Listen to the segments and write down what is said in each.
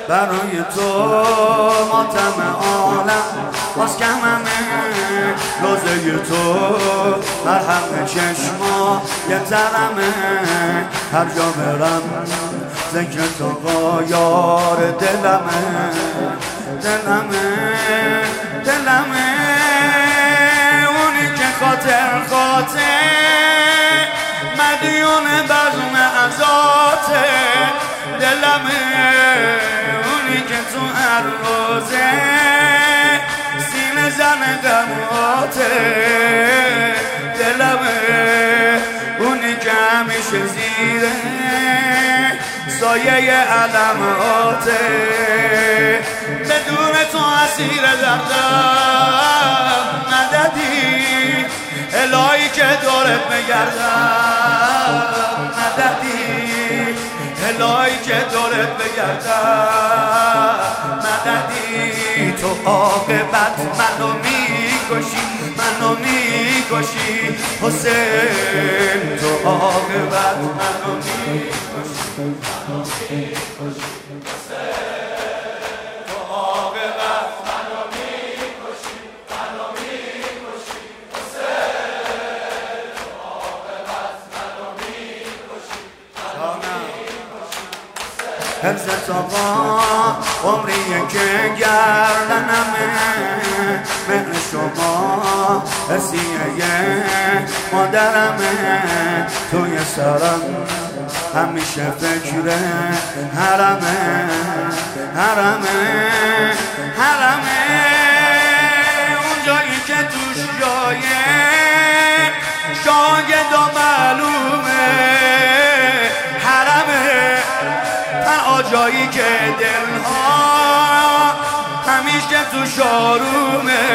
برای تو ماتم عالم باز کممه، روزه تو مرهم چشما یه ترمه، هر جا برم ذکر تو یار دلمه، دلمه دلمه، اونی که خاطر مدیون بزم ازاته، دلمه اونی که تو هر روزه سینه زن غماته، دلمه اونی که همیشه زیره سایه علماته، بدون تو اسیر دردم مددی، الهی که دورت بگردم مددی، الهی که دورت بگردم مددی، تو عاقبت منو میکشی، منو میکشی حسین، تو عاقبت منو میکشی، حفظت آقا عمریه که گردنمه، مهر شما حسیه مادرمه، توی سرم همیشه فکر حرمه، حرمه حرمه، اون جایی که توش جایه شاگرد و معلومه، حرمه تنها جایی که دلها همیشه تو شارومه،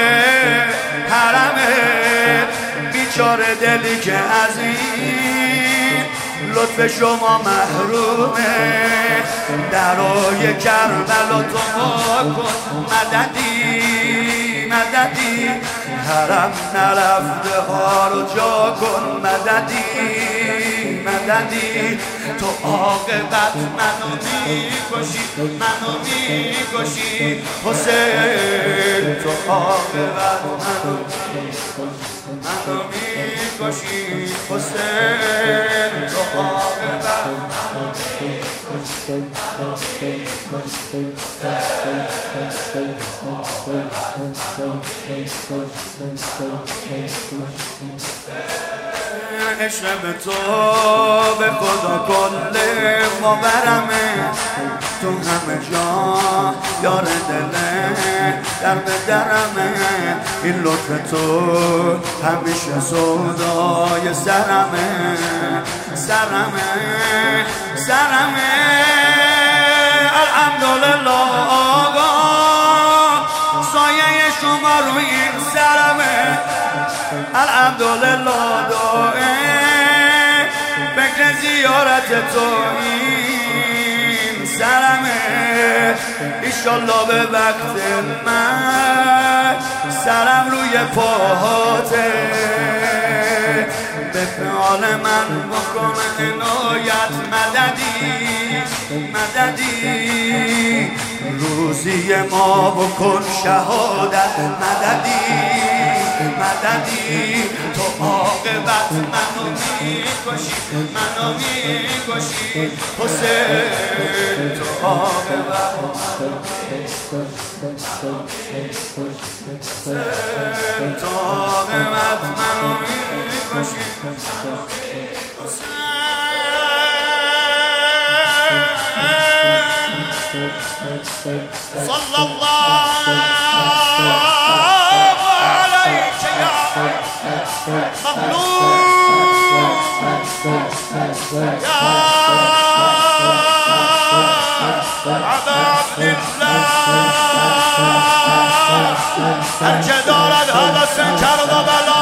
حرمه بیچاره دلی که از این لطف شما محرومه، درای کربلا تو کن مددی مددی، حرم نرفته ها رو جا کن مددی مددی، تو عاقبت منو میکشی، منو میکشی حسین، تو عاقبت منو میکشی حسین، تو عاقبت منو عشق به تو به خدا کل باورمه، تو همه جا یار دله در به درمه، این لطف تو همیشه سودای سرمه، سرمه سرمه، الحمدلله آقا سایه شما روی این سرمه، الحمدلله دائم فکر زیارت تو این سرمه، ایشالله به وقت من سرم روی پاهاته، به فعال من بکن عنایت مددی مددی، روزی ما بکن شهادت مددی مددی، تو عاقبت منو میکشی، منو میکشی حسین، تو عاقبت منو حسین، تو عاقبت منو میکشی صلی الله علیک یا مخلوق یا عبدالله، هر که دارد حوث کرد و بلا